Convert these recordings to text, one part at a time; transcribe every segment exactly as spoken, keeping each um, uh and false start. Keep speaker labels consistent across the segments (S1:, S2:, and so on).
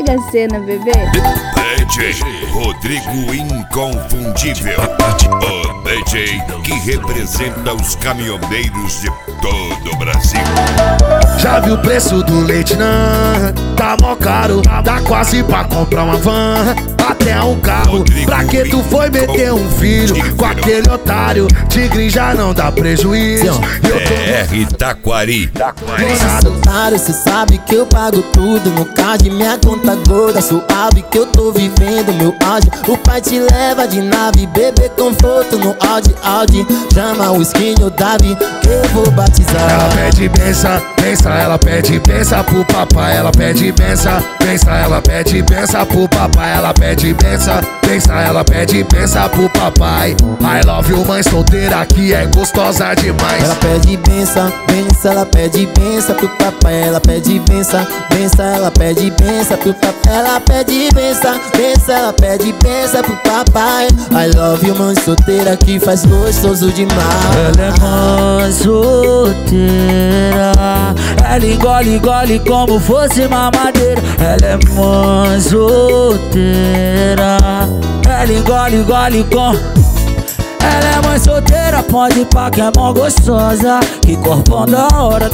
S1: Olha a cena, bebê.
S2: D J Rodrigo Inconfundível, o D J que representa os caminhoneiros de todo o Brasil.
S3: Já viu o preço do leite, não? Tá mó caro, dá quase pra comprar uma van, até um carro.
S2: Rodrigo
S3: Pra que tu foi meter um filho com aquele otário? Tigre já não dá prejuízo.
S2: É Itaquari.
S4: Otário, cê sabe que eu pago tudo. No card, minha conta gorda, suave que eu tô vivendo meu auge. O pai te leva de nave, bebê conforto no Audi, Audi. Chama o skin, o Davi, que eu vou batizar.
S3: Ela pede benção, benção, ela pede benção pro papai. Ela pede benção, benção, ela pede benção pro papai. Ela pede benção, benção, ela pede benção pro papai. I love you, mãe solteira que é gostosa demais.
S4: Ela pede benção, benção, ela pede benção pro papai. Ela pede benção, benção, ela pede benção pro papai. Ela pede benção, benção, ela pede benção pro papai. I love you, mãe solteira que faz gostoso demais.
S5: Ela é mãe solteira, ela engole, engole como fosse mamadeira. Ela é mãe solteira, ela engole, engole com... Ela é mãe solteira, pode ir pra que é mó gostosa. Que corpão da hora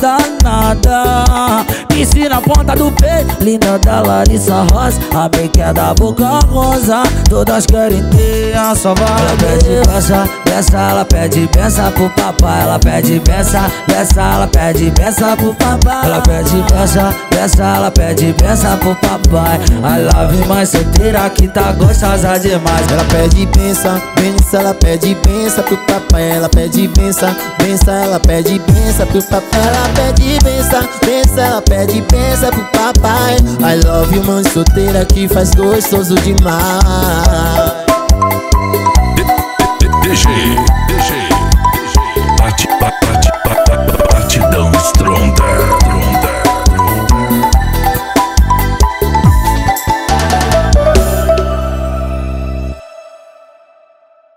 S5: danada. Piscina na ponta do peito, linda da Larissa Rosa. A make é da boca rosa, todas querem ter a sua vaga. Ela pede benção, benção, ela pede benção pro papai. Ela pede benção, benção, ela pede benção pro papai. Ela pede benção, benção, ela pede benção pro papai. I love you, mãe solteira que tá gostosa demais.
S4: Ela pede benção, benção, ela pede benção pro papai. Ela pede benção, benção, ela pede benção pro papai. Ela pede benção, benção, ela pede benção pro papai. I love you, mãe solteira que faz gostoso demais.
S2: D J